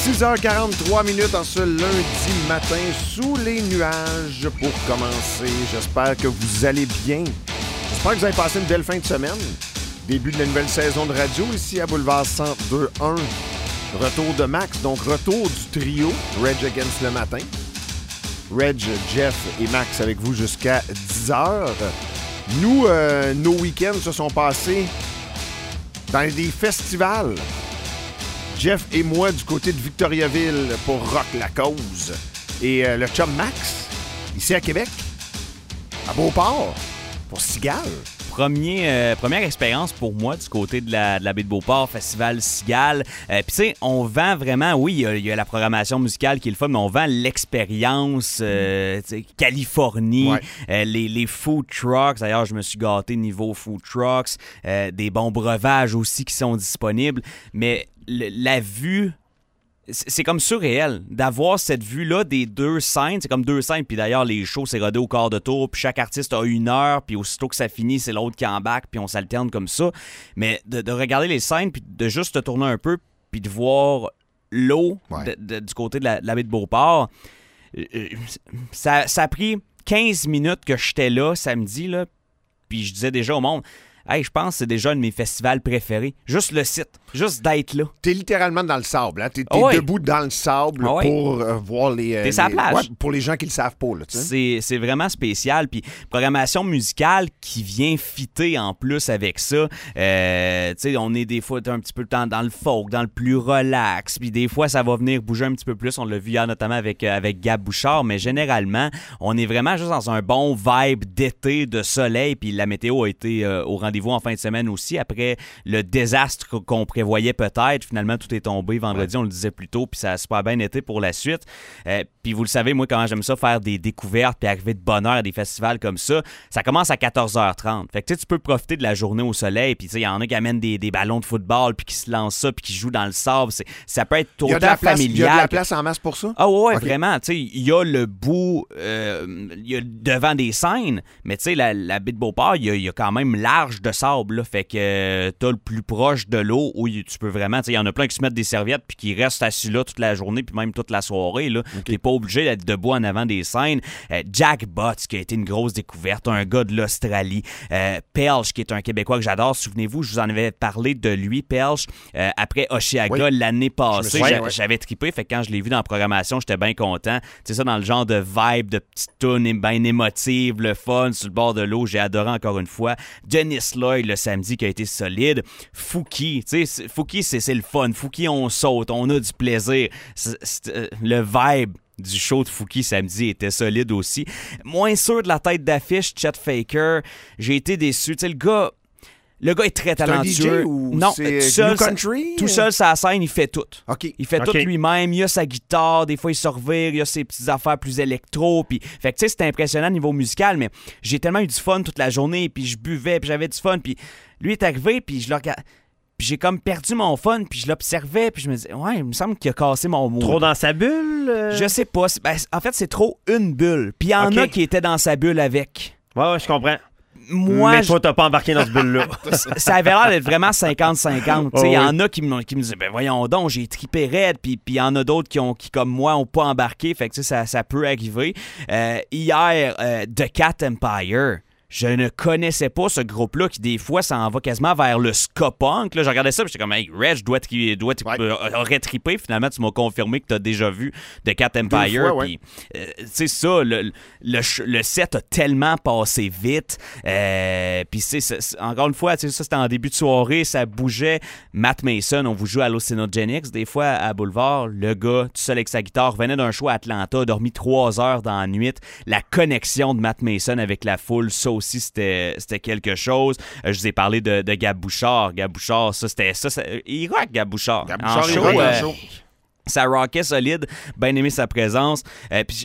6h43 en ce lundi matin sous les nuages pour commencer. J'espère que vous allez bien. J'espère que vous avez passé une belle fin de semaine. Début de la nouvelle saison de radio ici à Boulevard 102.1. Retour de Max, donc retour du trio Reg Against le matin. Reg, Jeff et Max avec vous jusqu'à 10h. Nous, nos week-ends se sont passés dans des festivals. Jeff et moi du côté de Victoriaville pour Rock la Cause. Et le chum Max, ici à Québec, à Beauport, pour Cigale. Première expérience pour moi du côté de la baie de Beauport, Festival Cigale. Puis tu sais, on vend vraiment, oui, il y a la programmation musicale qui est le fun, mais on vend l'expérience Californie, ouais. Les food trucks. D'ailleurs, je me suis gâté niveau food trucks, des bons breuvages aussi qui sont disponibles. Mais la vue... C'est comme surréel d'avoir cette vue-là des deux scènes. C'est comme deux scènes, puis d'ailleurs, les shows, c'est rodé au quart de tour, puis chaque artiste a 1 heure, puis aussitôt que ça finit, c'est l'autre qui embarque, puis on s'alterne comme ça. Mais de regarder les scènes, puis de juste te tourner un peu, puis de voir l'eau du côté de la baie de Beauport, ça a pris 15 minutes que j'étais là samedi, là, puis je disais déjà au monde... Hey, je pense que c'est déjà un de mes festivals préférés. Juste le site, juste d'être là. T'es littéralement dans le sable, hein? T'es debout dans le sable pour voir les... T'es sur la plage. Ouais, pour les gens qui le savent pas, là, tu sais. C'est vraiment spécial. Puis programmation musicale qui vient fitter en plus avec ça. Tu sais, on est des fois un petit peu le temps dans le folk, dans le plus relax. Puis des fois, ça va venir bouger un petit peu plus. On l'a vu hier notamment avec Gab Bouchard. Mais généralement, on est vraiment juste dans un bon vibe d'été, de soleil. Puis la météo a été au rendez-vous en fin de semaine aussi, après le désastre qu'on prévoyait peut-être. Finalement, tout est tombé vendredi, on le disait plus tôt, puis ça a super bien été pour la suite. Puis vous le savez, moi, comment j'aime ça, faire des découvertes puis arriver de bonne heure à des festivals comme ça, ça commence à 14h30. Fait que tu peux profiter de la journée au soleil, puis il y en a qui amènent des ballons de football, puis qui se lancent ça, puis qui jouent dans le sable. Ça peut être autant familial. Il y a de la place en masse pour ça? Ah ouais, okay. Vraiment. Il y a le bout, il y a devant des scènes, mais tu sais, la baie de Beauport, il y a quand même large de sable, là, fait que t'as le plus proche de l'eau où tu peux vraiment, il y en a plein qui se mettent des serviettes puis qui restent assis là toute la journée puis même toute la soirée, là. Okay. T'es pas obligé d'être debout en avant des scènes. Jack Butts, qui a été une grosse découverte, un gars de l'Australie. Pelch, qui est un Québécois que j'adore, souvenez-vous, je vous en avais parlé de lui, Pelch, après Oshiaga l'année passée. J'avais trippé, fait que quand je l'ai vu dans la programmation, j'étais bien content. C'est ça, dans le genre de vibe, de petite toune bien émotive, le fun, sur le bord de l'eau, j'ai adoré encore une fois. Dennis Lloyd le samedi qui a été solide. Fouki, tu sais, Fouki, c'est le fun. Fouki, on saute, on a du plaisir. Le vibe du show de Fouki samedi était solide aussi. Moins sûr de la tête d'affiche, Chet Faker. J'ai été déçu. Tu sais, le gars est très talentueux. C'est un DJ ou non, c'est seul, New Country? Tout seul sur la scène, il fait tout. Okay. Il fait tout lui-même. Il a sa guitare, des fois il se revire, il a ses petites affaires plus électro. Puis, fait que tu sais, c'était impressionnant au niveau musical, mais j'ai tellement eu du fun toute la journée, puis je buvais, puis j'avais du fun. Puis lui est arrivé, puis je le regarde. Puis j'ai comme perdu mon fun, puis je l'observais, puis je me disais, ouais, il me semble qu'il a cassé mon mood. Trop dans sa bulle? Je sais pas. En fait, c'est trop une bulle. Puis il y en a qui étaient dans sa bulle avec. Ouais, je comprends. Moi, mais toi, t'as pas embarqué dans ce bulle-là. Ça avait l'air d'être vraiment 50-50. Il y en a qui me disaient, ben voyons donc, j'ai trippé raide, puis il y en a d'autres qui comme moi, n'ont pas embarqué. Fait que ça peut arriver. Hier, The Cat Empire. Je ne connaissais pas ce groupe-là qui, des fois, s'en va quasiment vers le ska-punk. Là, je regardais ça et j'étais comme, hey, Reg aurait trippé. Finalement, tu m'as confirmé que tu as déjà vu The Cat Empire. Puis, c'est ça, le set a tellement passé vite. Puis, encore une fois, ça, c'était en début de soirée, ça bougeait. Matt Mason, on vous joue à Hallucinogenics, des fois, à Boulevard. Le gars, tout seul avec sa guitare, venait d'un show à Atlanta, a dormi 3 heures dans la nuit. La connexion de Matt Mason avec la foule, ça aussi, c'était quelque chose. Je vous ai parlé de Gab Bouchard. Gab Bouchard, il rock, Gab Bouchard. En show. Ça rockait solide. Bien aimé sa présence. Puis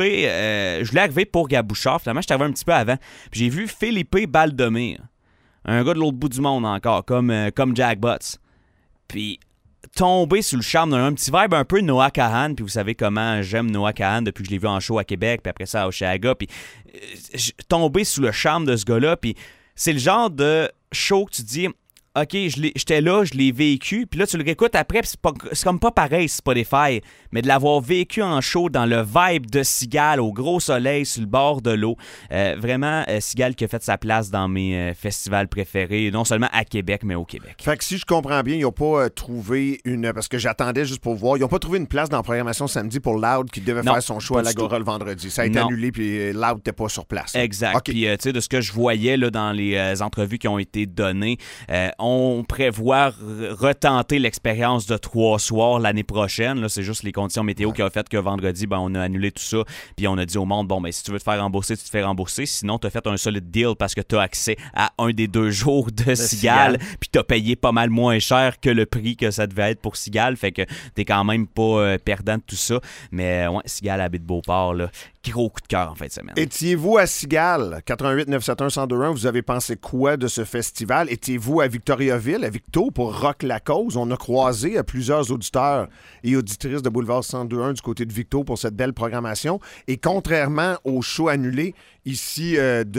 je voulais arriver pour Gab Bouchard. Finalement, je suis arrivé un petit peu avant. Puis j'ai vu Philippe Baldomir. Un gars de l'autre bout du monde encore, comme Jack Butts. Puis tomber sous le charme d'un petit vibe un peu Noah Kahan, puis vous savez comment j'aime Noah Kahan depuis que je l'ai vu en show à Québec, puis après ça à Oshiaga, puis tomber sous le charme de ce gars-là, puis c'est le genre de show que tu dis, OK, j'étais là, je l'ai vécu, puis là, tu le réécoutes après, puis c'est comme pas pareil Spotify, mais de l'avoir vécu en show dans le vibe de Cigale, au gros soleil, sur le bord de l'eau. Vraiment, Cigale qui a fait sa place dans mes festivals préférés, non seulement à Québec, mais au Québec. Fait que si je comprends bien, ils n'ont pas trouvé une... Parce que j'attendais juste pour voir. Ils n'ont pas trouvé une place dans la programmation samedi pour Loud qui devait faire son show à l'Agora le vendredi. Ça a été annulé, puis Loud n'était pas sur place. Exact. Okay. Puis, tu sais, de ce que je voyais là, dans les entrevues qui ont été données, on prévoit retenter l'expérience de 3 soirs l'année prochaine. Là, c'est juste les conditions météo qui ont fait que vendredi, on a annulé tout ça. Puis on a dit au monde, si tu veux te faire rembourser, tu te fais rembourser. Sinon, tu as fait un solide deal parce que tu as accès à un des 2 jours de Cigale. Puis tu as payé pas mal moins cher que le prix que ça devait être pour Cigale. Fait que t'es quand même pas perdant de tout ça. Mais ouais, Cigale à Baie-de-Beauport, là, gros coup de cœur en fin de semaine. Étiez-vous à Cigale, 88 971 1021, vous avez pensé quoi de ce festival? Étiez-vous à Victoriaville, à Victo, pour Rock la Cause? On a croisé plusieurs auditeurs et auditrices de Boulevard 1021 du côté de Victo pour cette belle programmation. Et contrairement au show annulé ici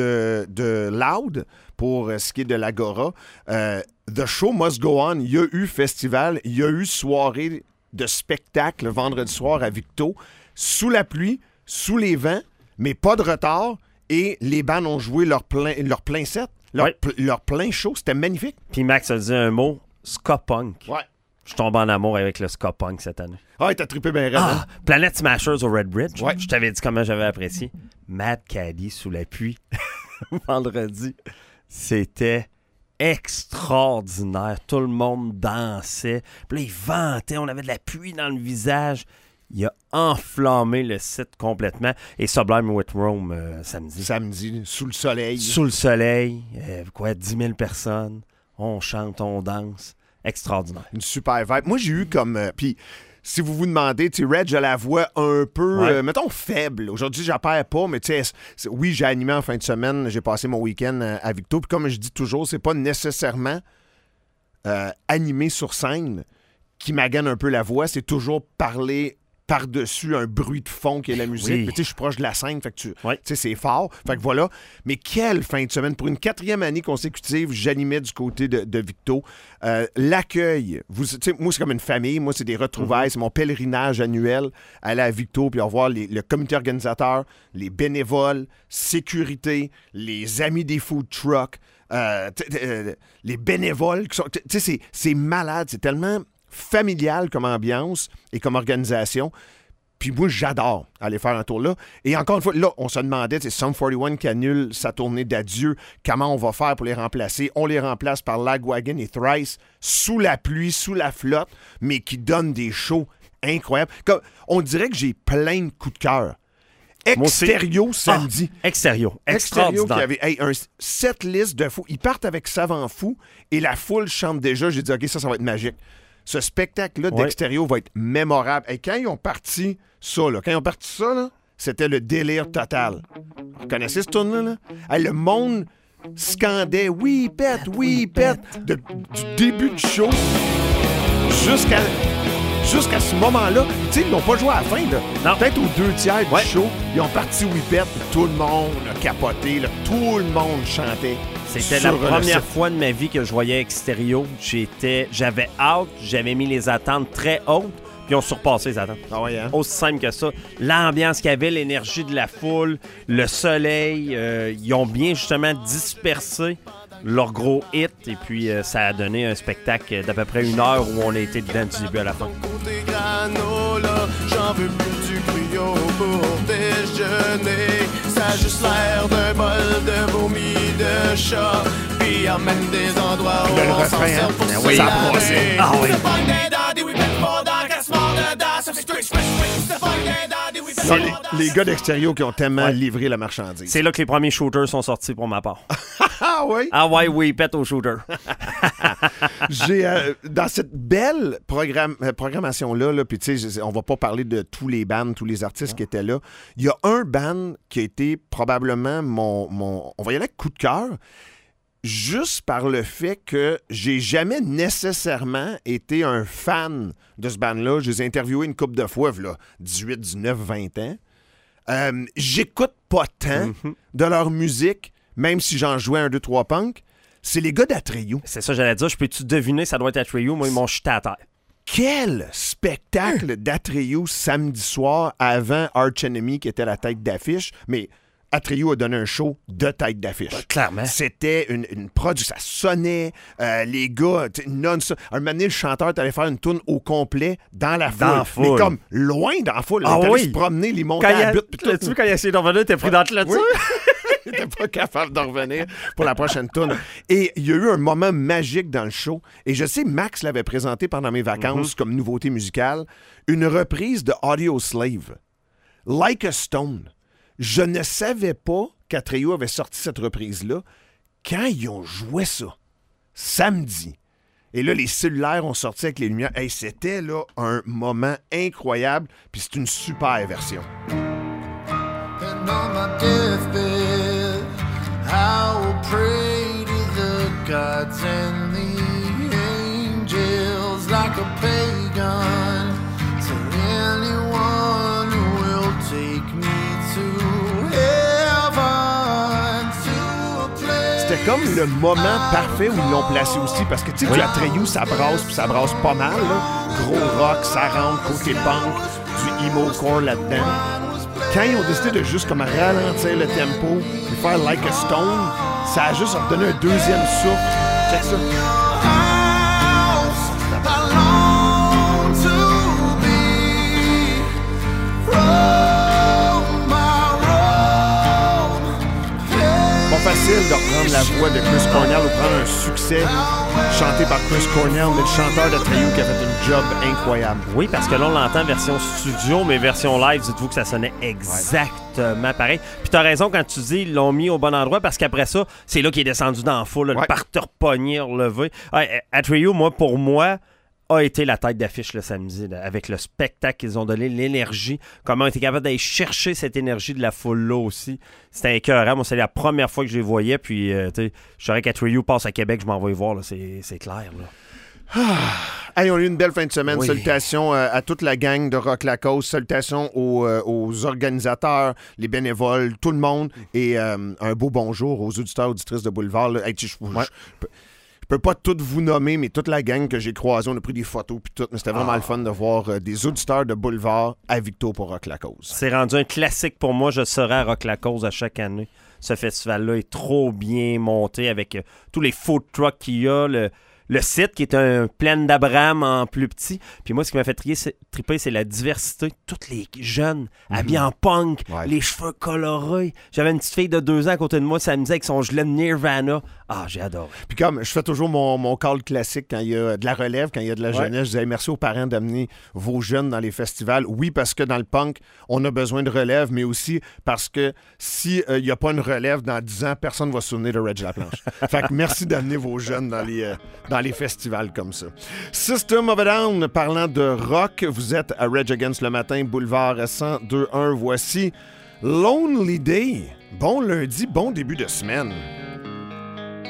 de Loud, pour ce qui est de l'Agora, The Show Must Go On, il y a eu festival, il y a eu soirée de spectacle vendredi soir à Victo, sous la pluie, sous les vents, mais pas de retard, et les bands ont joué leur plein set, leur plein show. C'était magnifique. Puis Max a dit un mot, ska punk. Ouais. Je tombe en amour avec le ska punk cette année. Ah, t'as trippé bien raide. Ah, Planet Smashers au Red Bridge. Ouais. Je t'avais dit comment j'avais apprécié. Mad Caddy sous la pluie, vendredi. C'était extraordinaire. Tout le monde dansait. Puis là, ils vantaient. On avait de la pluie dans le visage. Il a enflammé le site complètement. Et Sublime with Rome samedi. Samedi, sous le soleil. Sous le soleil. 10 000 personnes. On chante, on danse. Extraordinaire. Une super vibe. Moi, j'ai eu comme... puis, si vous vous demandez, tu sais, Reg a la voix un peu, mettons, faible. Aujourd'hui, je la perds pas, mais tu sais, oui, j'ai animé en fin de semaine. J'ai passé mon week-end à Victo. Puis comme je dis toujours, c'est pas nécessairement animé sur scène qui magane un peu la voix. C'est toujours parler par-dessus un bruit de fond qui est la musique. Oui. Mais tu sais, je suis proche de la scène, fait que tu sais, c'est fort. Fait que voilà. Mais quelle fin de semaine. Pour une 4e année consécutive, j'animais du côté de Victo. L'accueil, moi, c'est comme une famille. Moi, c'est des retrouvailles. C'est mon pèlerinage annuel. Aller à Victo, puis revoir le comité organisateur, les bénévoles, sécurité, les amis des food trucks, les bénévoles qui sont... Tu sais, c'est malade. C'est tellement familial comme ambiance et comme organisation. Puis moi, j'adore aller faire un tour là. Et encore une fois, là, on se demandait, c'est Sum 41 qui annule sa tournée d'adieu. Comment on va faire pour les remplacer? On les remplace par Lagwagon et Thrice, sous la pluie, sous la flotte, mais qui donnent des shows incroyables. Comme, on dirait que j'ai plein de coups de cœur. Extérieur samedi. Extérieur qui avait un set list de fous. Ils partent avec Savant Fou et la foule chante déjà. J'ai dit, OK, ça va être magique. Ce spectacle-là d'extérieur va être mémorable. Et quand ils ont parti ça, c'était le délire total. Vous connaissez ce tune-là? Hey, le monde scandait « We pet, we pet » du début du show jusqu'à ce moment-là. Tu sais, ils n'ont pas joué à la fin. Là. Non. Peut-être aux 2/3 du show, ils ont parti « We pet » puis tout le monde a capoté. Là. Tout le monde chantait. C'était la première fois de ma vie que je voyais Extérieur. J'avais hâte, j'avais mis les attentes très hautes, puis on surpassé les attentes. Ah ouais, hein? Aussi simple que ça. L'ambiance qu'il y avait, l'énergie de la foule, le soleil, ils ont bien justement dispersé leur gros hit, et puis ça a donné un spectacle d'à peu près 1 heure où on a été dedans du début à la fin. Côté granola, j'en veux plus du crayon pour déjeuner. Ça a juste l'air d'un bol de vomi de chat. Puis en même des endroits où le on s'en refrain, sert pour hein? se Oui, ça laver. brossait. Ah oui. Les gars d'extérieur qui ont tellement livré la marchandise. C'est là que les premiers shooters sont sortis pour ma part. Ah oui? Ah ouais, oui, pète au shooter. J'ai dans cette belle programmation-là, là, puis tu sais, on va pas parler de tous les bands, tous les artistes qui étaient là. Il y a un band qui a été probablement mon on va y aller avec coup de cœur, juste par le fait que j'ai jamais nécessairement été un fan de ce band-là. Je les ai interviewés une couple de fois, là, 18, 19, 20 ans. J'écoute pas tant de leur musique, même si j'en jouais 1, 2, 3 punk. C'est les gars d'Atreyu. C'est ça, j'allais dire. Je peux-tu deviner, ça doit être Atreyu. Moi, ils m'ont jeté à terre. Quel spectacle d'Atreyu samedi soir avant Arch Enemy qui était la tête d'affiche. Mais Atreyu a donné un show de tête d'affiche. Clairement. C'était une production. Ça sonnait. Les gars, non-stop. Un moment donné, le chanteur est allé faire une tourne au complet dans la foule. Mais comme loin dans la foule. Il est allé se promener, les monter à la butte. Tu quand il a essayé d'en revenir, t'es pris dans le clôture? Il n'était pas capable d'en revenir pour la prochaine tourne. Et il y a eu un moment magique dans le show. Et je sais, Max l'avait présenté pendant mes vacances comme nouveauté musicale. Une reprise de Audio Slave. Like a Stone. Je ne savais pas qu'Atreyu avait sorti cette reprise-là quand ils ont joué ça. Samedi. Et là, les cellulaires ont sorti avec les lumières. Hey, c'était là un moment incroyable. Puis c'est une super version. And on my deathbed, I will pray to the gods and the angels like a pagan, to anyone who will take me to heaven, to a place. C'était comme le moment parfait où ils l'ont placé aussi, parce que tu sais, du Atreyu, ça brasse, puis ça brasse pas mal, là. Gros rock, ça rentre, côté punk, du emo-core là-dedans. Quand ils ont décidé de juste comme ralentir le tempo et faire Like a Stone, ça a juste redonné un deuxième souffle. Check ça. Pas facile de reprendre la voix de Chris Cornell ou prendre un succès chanté par Chris Cornell, mais le chanteur d'Atreyu qui a fait une job incroyable. Oui, parce que là, on l'entend version studio, mais version live, dites-vous que ça sonnait exactement pareil. Puis t'as raison quand tu dis ils l'ont mis au bon endroit, parce qu'après ça, c'est là qu'il est descendu dans la foule, le parterre pogné, relevé. Atreyu, pour moi, a été la tête d'affiche le samedi, là, avec le spectacle qu'ils ont donné, l'énergie, comment ils étaient capables d'aller chercher cette énergie de la foule-là aussi. C'était écœurant. Moi, c'est la première fois que je les voyais, puis je saurais qu'Atreyu passe à Québec, je m'en vais y voir, là, c'est clair. Là. Hey, on a eu une belle fin de semaine. Oui. Salutations à toute la gang de Rock La Cause. Salutations aux organisateurs, les bénévoles, tout le monde. Et un beau bonjour aux auditeurs, auditrices de Boulevard. Là. Hey, je peux pas toutes vous nommer, mais toute la gang que j'ai croisée, on a pris des photos puis tout. Mais c'était vraiment le fun de voir des auditeurs de Boulevard à Victo pour Rock La Cause. C'est rendu un classique pour moi. Je serai à Rock La Cause à chaque année. Ce festival-là est trop bien monté avec tous les food trucks qu'il y a, le site qui est un plaine d'Abraham en plus petit. Puis moi, ce qui m'a fait triper, c'est la diversité. Toutes les jeunes habillés en punk, les cheveux colorés. J'avais une petite fille de 2 ans à côté de moi samedi avec son gilet de Nirvana. Ah, j'ai adoré. Puis comme je fais toujours mon call classique quand il y a de la relève, quand il y a de la jeunesse, je disais merci aux parents d'amener vos jeunes dans les festivals. Oui, parce que dans le punk, on a besoin de relève, mais aussi parce que s'il n'y a pas une relève dans 10 ans, personne ne va se souvenir de Reg Laplanche. Fait que merci d'amener vos jeunes dans les festivals comme ça. System of a Down, parlant de rock, vous êtes à Rage Against le matin, boulevard 102.1. Voici Lonely Day. Bon lundi, bon début de semaine.